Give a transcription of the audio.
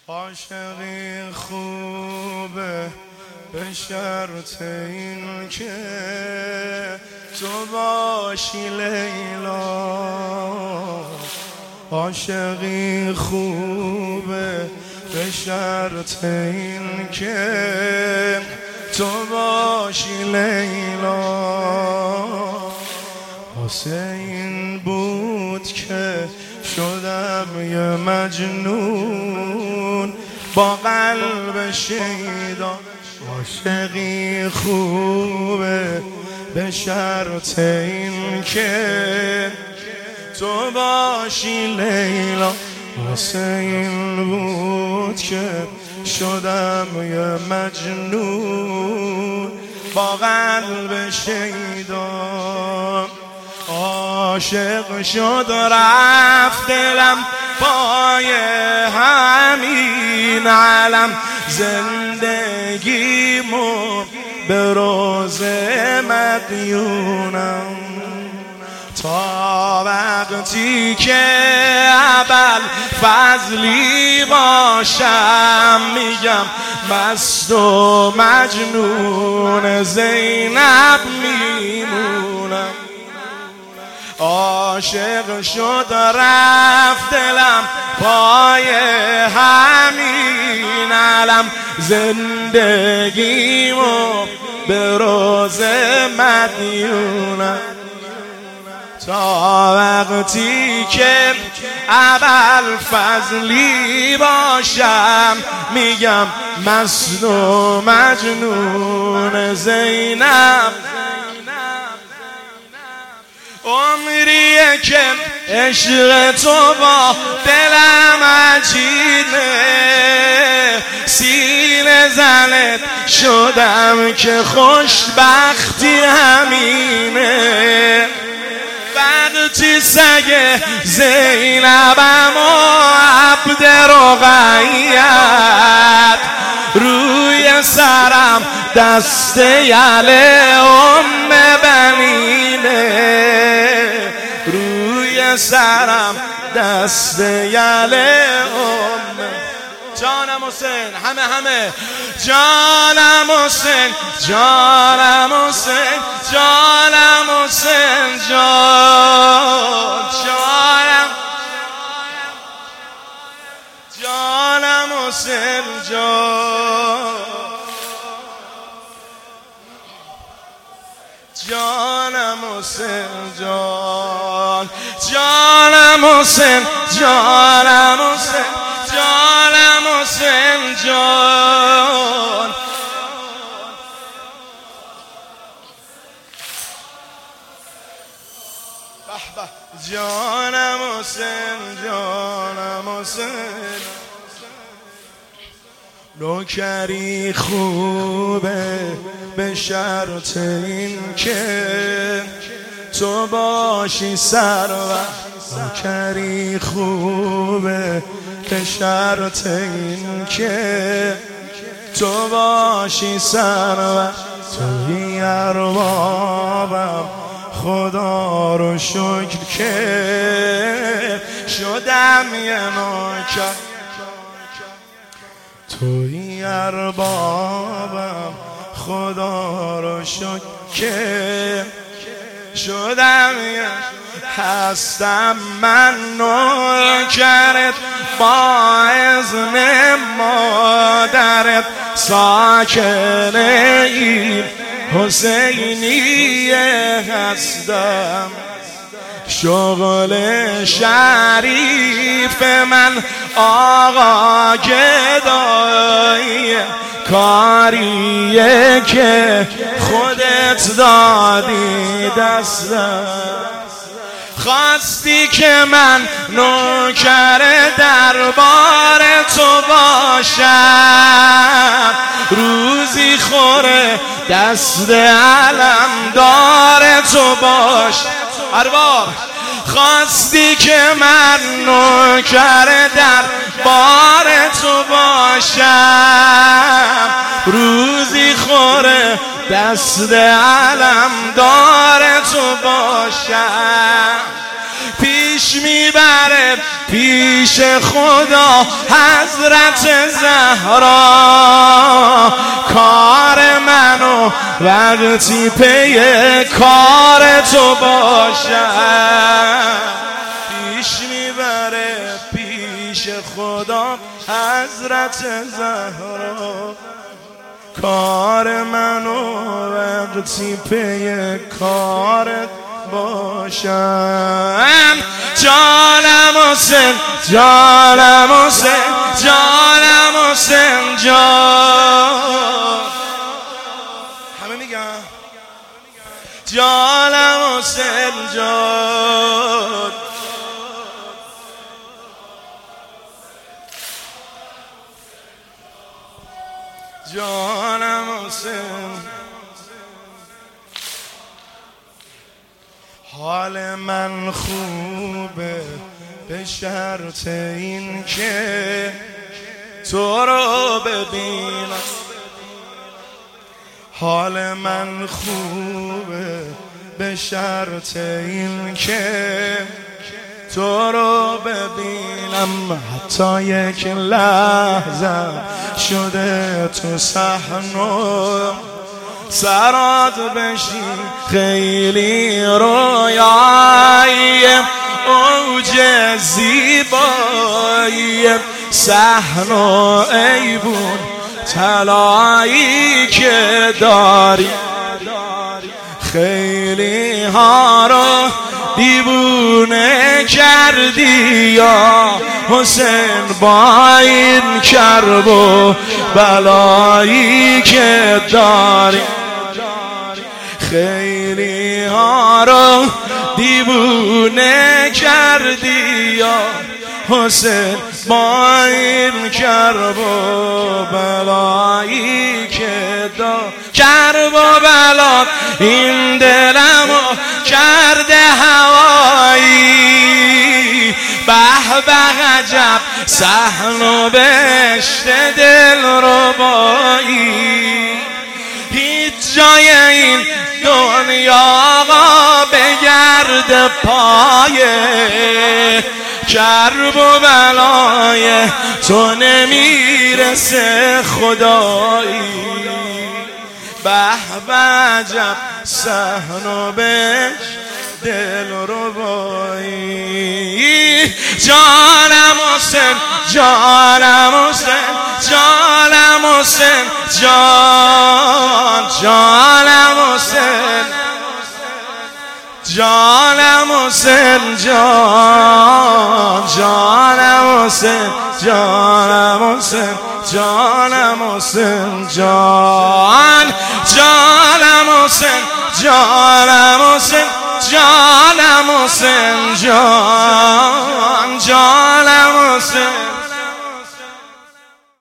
عاشقی خوبه به شرط این که تو باشی لیلا. عاشقی خوبه به شرط این که تو باشی لیلا. واسه این بود که شدم یه مجنون با قلب شیدا. عاشقی خوبه به شرط این که تو باشی لیلا. واسه این بود که شدم یه مجنون با قلب شیدا. عاشق شد رفت دلم پای همین علم، زندگیمو به روز مدیونم. تا وقتی که ابوالفضلی باشم میگم مست و مجنون زینب میمونم. عاشق شد رفت دلم پای همین علم، زندگیمو به روز مدیونم. تا وقتی که ابوالفضلی باشم میگم مست و مجنون زینب. عمریه که عشق تو با دلم عجیبه، سینه زنت شدم که خوشبختی همینه. وقتی سگ زینبم و عبد رقیت روی سرم دست یله ام بنینه، روی سرم دست یله ام. جانم حسین، همه جانم حسین، جانم حسین، جانم حسین، جانم حسین، جانم حسین، جانم حسین، جانم حسین، جانم حسین جان. جانم حسین، جانم حسین. نوکری خوبه به شرط این که تو باشی سرور. نوکری خوبه به شرط این که تو باشی سرور. توی اربابم خدا رو شکر که شدم یه نوکر. توی اربابم خدا رو شکر که شدم یه. هستم من نوکرت با اذن مادرت، ساکن این حسینیه هستم. شغل شریف من آقا گداییه، کاریه که خودت دادی دستم. خواستی که من نوکر دربار تو باشم، روزی خوره دست علمدار تو باش. ارباب خواستی که من نوکر دربار تو باشم، روزی خوره دست علمدار تو باشم. پیش میبره پیش خدا حضرت زهرا. کار منو وقتی پی کار تو باشم پیش میبره پیش خدا حضرت زهرا. کار منو وقتی پی کارت باشم. جانم حسین جانم حسین جانم حسین جان. همه میگن جانم حسین جان. جانم حسین. حال من خوبه به شرط این که تو رو ببینم. حال من خوبه به شرط این که تو رو ببینم. حتی یک لحظه شده تو صحنم سرات بشی خیلی رویایی اوج زیبایی صحن و ایبون طلایی که داری. خیلی ها رو دیوونه کردی یا حسین با این کرب و بلایی که داری. خیلی ها رو دیوونه کردی یا حسین با این کرب و بلایی که داری. کرب و بلا این دلمو کرده هوایی. به به عجب صحن و بهشت دلربایی. هیچ جای این دنیا بگرد پایه کرب و بلای تو نمیرسه خدایی. به به عجب صحن و بهشت دلربایی. جانم حسین جانم حسین جانم حسین جان. جانم حسین جانم حسین جان. جانم حسین جانم حسین جانم حسین جان. جانم حسین جانم حسین جانم حسین جان.